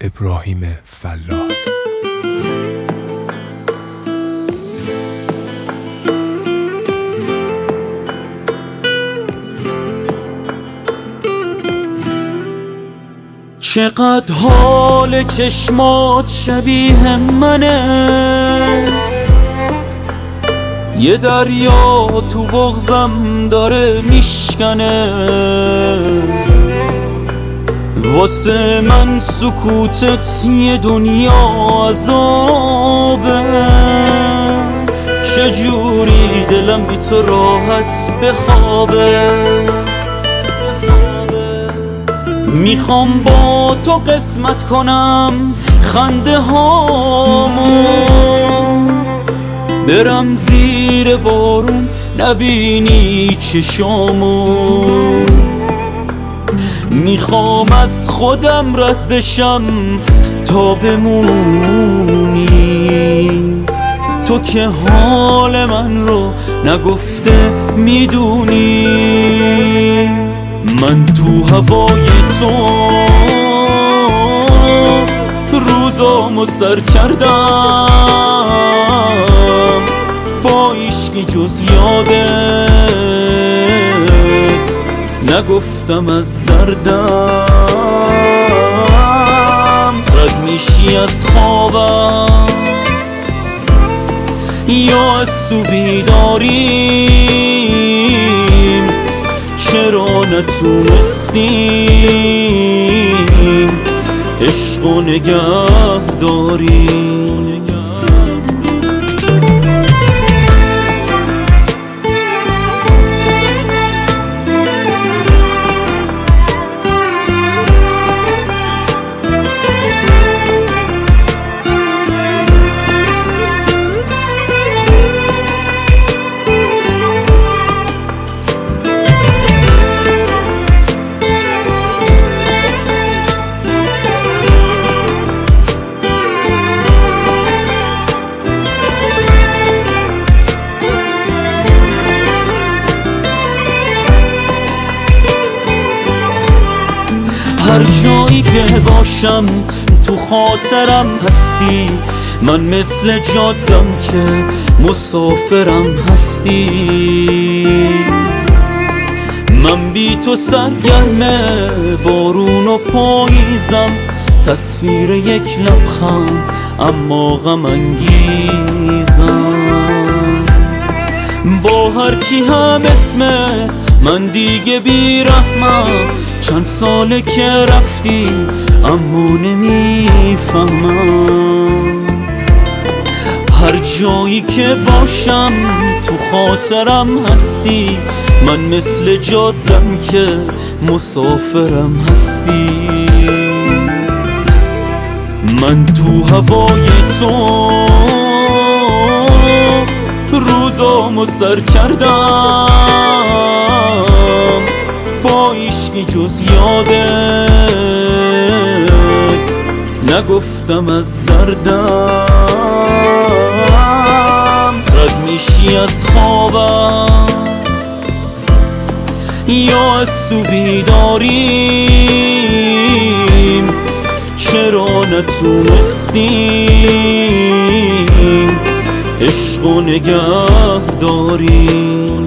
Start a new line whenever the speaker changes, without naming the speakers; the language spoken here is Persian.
ابراهیم فلاح.
چقدر حال چشمات شبیه منه، یه دریا تو بغضم داره میشکنه. واسه من سکوتت یه دنیا عذابه، چجوری دلم بی تو راحت بخوابه. میخوام با تو قسمت کنم خنده هامو، برم زیر بارون نبینی چشامو. میخوام از خودم رد بشم تا بمونی، تو که حال من رو نگفته میدونی. من تو هوای تو روزامو سر کردم، با عشقی جز یادت نگفتم از دردم. رد میشی از خوابم یا از تو بیداریم، چرا نتونستیم عشقو نگه داریم. هر جایی که باشم تو خاطرم هستی، من مثل جادم که مسافرم هستی. من بی تو سرگرم بارون و پاییزم، تصویر یک لبخند اما غم انگیزم. با هر کی هم اسمت من دیگه بیرحمم، چند ساله که رفتی اما نمیفهمم. هر جایی که باشم تو خاطرم هستی، من مثل جادم که مسافرم هستی. من تو هوای تو روزامو سر کردم، با عشقی جز یادت نگفتم از دردم. رد میشی از خوابم یا از تو بیداریم، چرا نتونستیم عشقو نگه داریم.